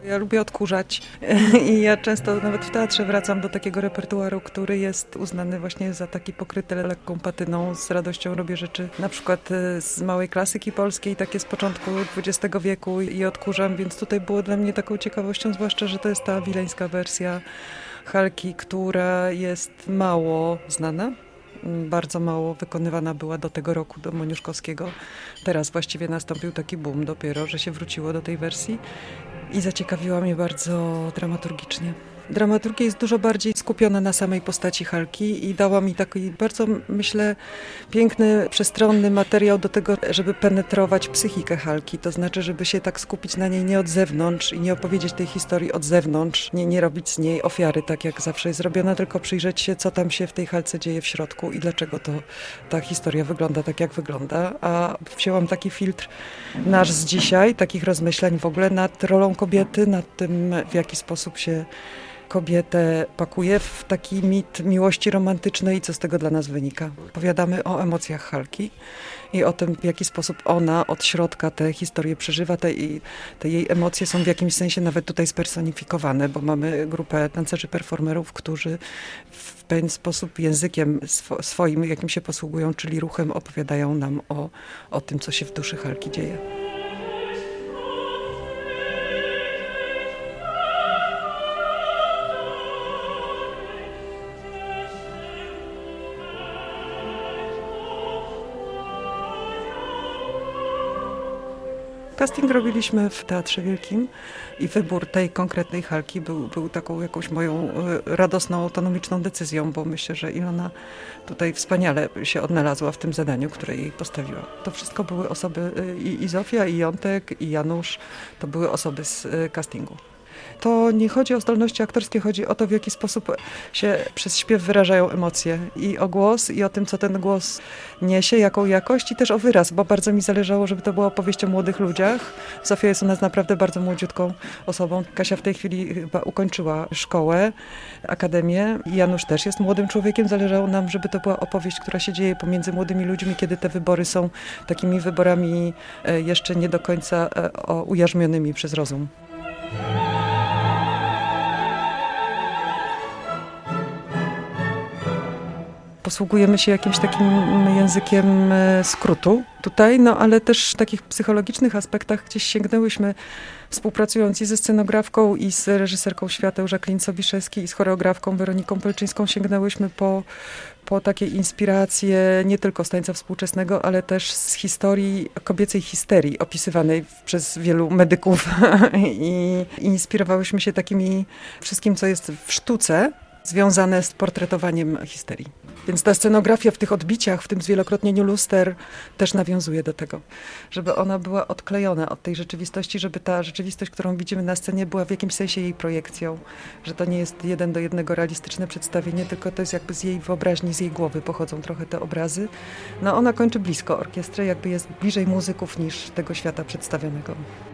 Ja lubię odkurzać i ja często nawet w teatrze wracam do takiego repertuaru, który jest uznany właśnie za taki pokryty lekką patyną. Z radością robię rzeczy na przykład z małej klasyki polskiej, takie z początku XX wieku i odkurzam, więc tutaj było dla mnie taką ciekawością, zwłaszcza, że to jest ta wileńska wersja Halki, która jest mało znana. Bardzo mało wykonywana była do tego roku, do Moniuszkowskiego. Teraz właściwie nastąpił taki boom dopiero, że się wróciło do tej wersji i zaciekawiła mnie bardzo dramaturgicznie. Dramaturgia jest dużo bardziej skupiona na samej postaci Halki i dała mi taki bardzo, myślę, piękny, przestronny materiał do tego, żeby penetrować psychikę Halki. To znaczy, żeby się tak skupić na niej nie od zewnątrz i nie opowiedzieć tej historii od zewnątrz, nie robić z niej ofiary, tak jak zawsze jest robiona, tylko przyjrzeć się, co tam się w tej Halce dzieje w środku i dlaczego ta historia wygląda tak, jak wygląda. A wzięłam taki filtr nasz z dzisiaj, takich rozmyślań w ogóle nad rolą kobiety, nad tym, w jaki sposób się kobietę pakuje w taki mit miłości romantycznej i co z tego dla nas wynika. Opowiadamy o emocjach Halki i o tym, w jaki sposób ona od środka tę historię przeżywa. Te jej emocje są w jakimś sensie nawet tutaj spersonifikowane, bo mamy grupę tancerzy performerów, którzy w pewien sposób językiem swoim, jakim się posługują, czyli ruchem, opowiadają nam o tym, co się w duszy Halki dzieje. Casting robiliśmy w Teatrze Wielkim i wybór tej konkretnej Halki był taką jakąś moją radosną, autonomiczną decyzją, bo myślę, że Ilona tutaj wspaniale się odnalazła w tym zadaniu, które jej postawiła. To wszystko były osoby, i Zofia, i Jątek, i Janusz, to były osoby z castingu. To nie chodzi o zdolności aktorskie, chodzi o to, w jaki sposób się przez śpiew wyrażają emocje i o głos, i o tym, co ten głos niesie, jaką jakość i też o wyraz, bo bardzo mi zależało, żeby to była opowieść o młodych ludziach. Zofia jest u nas naprawdę bardzo młodziutką osobą. Kasia w tej chwili chyba ukończyła szkołę, akademię i Janusz też jest młodym człowiekiem. Zależało nam, żeby to była opowieść, która się dzieje pomiędzy młodymi ludźmi, kiedy te wybory są takimi wyborami jeszcze nie do końca ujarzmionymi przez rozum. Posługujemy się jakimś takim językiem skrótu tutaj, no ale też w takich psychologicznych aspektach gdzieś sięgnęłyśmy, współpracując i ze scenografką, i z reżyserką świateł Jacqueline Sobiszewskiej, i z choreografką Weroniką Pelczyńską, sięgnęłyśmy po takie inspiracje nie tylko z tańca współczesnego, ale też z historii, kobiecej histerii opisywanej przez wielu medyków i inspirowałyśmy się takimi wszystkim, co jest w sztuce, związane z portretowaniem histerii. Więc ta scenografia w tych odbiciach, w tym zwielokrotnieniu luster też nawiązuje do tego, żeby ona była odklejona od tej rzeczywistości, żeby ta rzeczywistość, którą widzimy na scenie, była w jakimś sensie jej projekcją, że to nie jest 1:1 realistyczne przedstawienie, tylko to jest jakby z jej wyobraźni, z jej głowy pochodzą trochę te obrazy. No ona kończy blisko orkiestry, jakby jest bliżej muzyków niż tego świata przedstawionego.